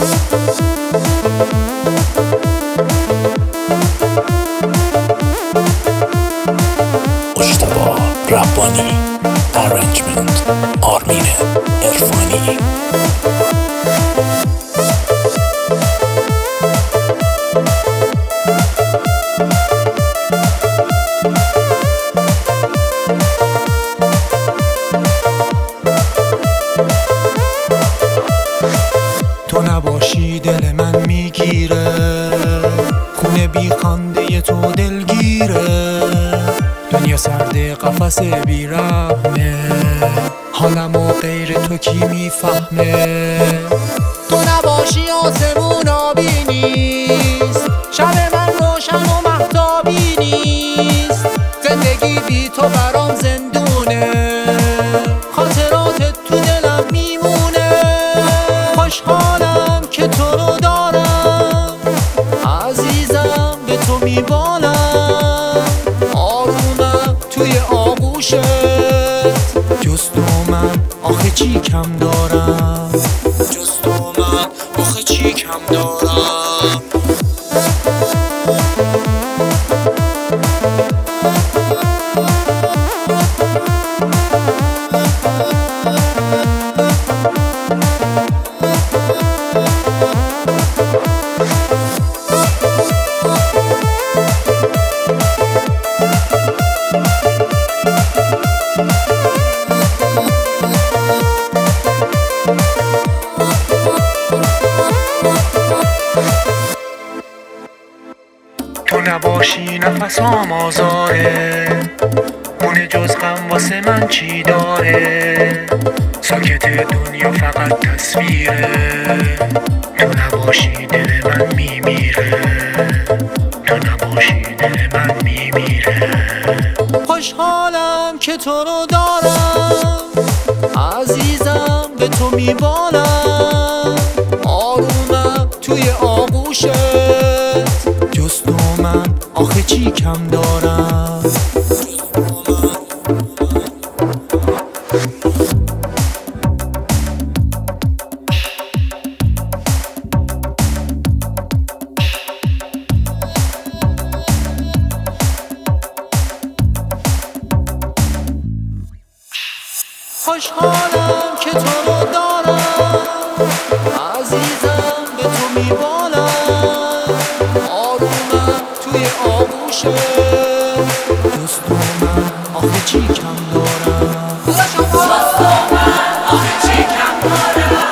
مجتبی ربانی، ارنجمنت آرمین عرفانی. تو نباشی دل من میگیره، خونه بی خنده تو دلگیره، دنیا سرد قفس بیرحمه، حالمو غیر تو کی میفهمه. تو نباشی آسمون آبی نیست، شب من روشن و مهتابی نیست، زندگی بی تو برام زندونه، خاطراتت تو دلم میمونه. خوشحالم که تو رو دارم، عزیزم به تو میبالم، آرومم توی آغوشت، جز تو من آخه چی کم دارم، جز تو من آخه چی کم دارم. تو نباشی نفسام آزاره، اون جز غم واسه من چی داره، ساکت دنیا فقط تصویره، تو نباشی دل من میمیره، تو نباشی دل من میمیره. خوشحالم که تو رو دارم، عزیزم به تو میبالم، آرومم توی آغوشت، جز تو من آخه چی کم دارم. خوشحالم که تو رو دارم، عزیزم به تو میبالم، آرومم توی آغوشت، جز تو من آخه چی کم دارم، جز تو من آخه چی کم دارم.